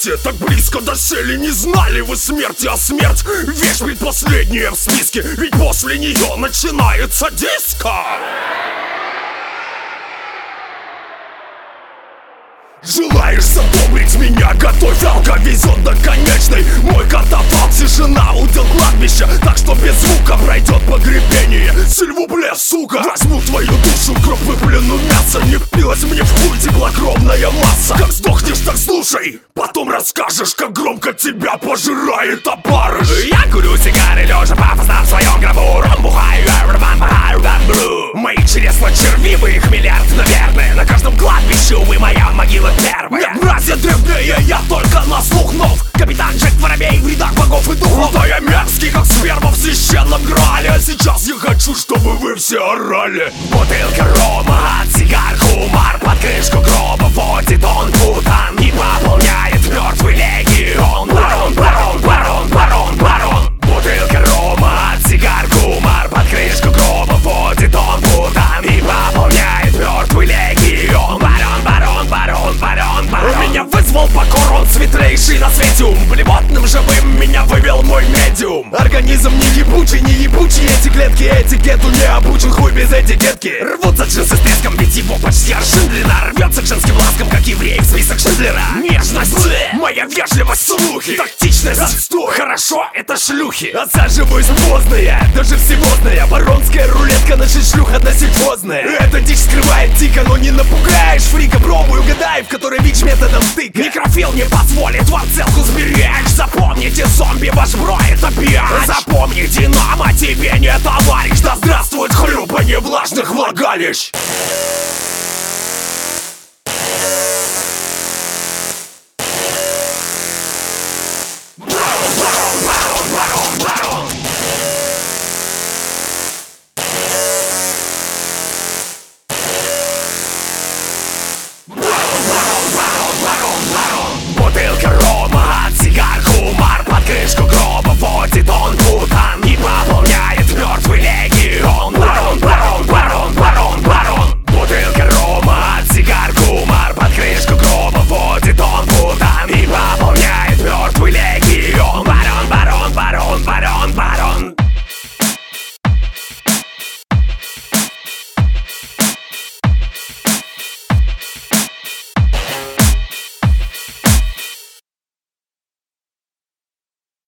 свете, так близко досели. Не знали вы смерти, а смерть вещь предпоследняя в списке. Ведь после нее начинается диско. Желаешь задобрить меня? Готовь, алка везет до конечной. Мой катафалк, тишина, удел кладбища. Так что без звука пройдет погребение. Сильвупле, сука, возьму твою душу, кровь выплюну мясо. Не впилась мне в хуй теплокровная масса. Как сдохнешь, так слушай, потом расскажешь, как громко тебя пожирает опарыш. Я курю сигары, лежа пафосно в своем гробу. Ром бухаю, мои чресла червивые, их миллиард, наверное. На каждом кладбище, увы, моя могила первая. Нет, братья древнее, я только на слух нов. Капитан Джек Воробей в рядах богов и духов. Да я мерзкий, как сперма в священном грале. А сейчас я хочу, чтобы вы все орали. Бутылка рома от сигар, хумар под крышку гроба водит он путан и пополняет мертвый легион. Барон, барон, барон, барон, барон. Бутылка рома от сигар, хумар под крышку гроба водит он путан и пополняет мертвый легион. Барон, барон, барон, барон, барон. Меня вызвал покор, он светлейший на свете ум. Блевотным живым меня вывел мой медиум. Организм не ебучий, эти клетки этикету не обучен, хуй без этикетки. Рвутся джинсы с треском, ведь его почти аршин длина. Рвется к женским ласкам, как еврей в список Шиндлера. Нежность, моя вежливость, слухи, тактичность, отстой. Хорошо, это шлюхи. Отсаживаюсь поздная, даже всевозная. Баронская рулетка, наша шлюха досифозная. Эта дичь скрывает тика, но не напугаешь фрика. Пробуй, угадай, в которой ВИЧ методом стыка. Некрофил не позволит вам целку сберечь. Запомните, зомби, ваш бро это пьяч. Запомни, Динамо тебе не товарищ. Да здравствует хлюпанье влажных влагалищ.